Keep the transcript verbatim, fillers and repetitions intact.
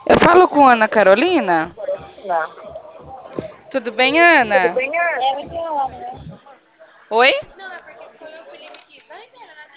Eu falo com Ana Carolina? Não. Tudo bem, Tudo Ana? bem, Ana? É, muito Ana, né? Oi?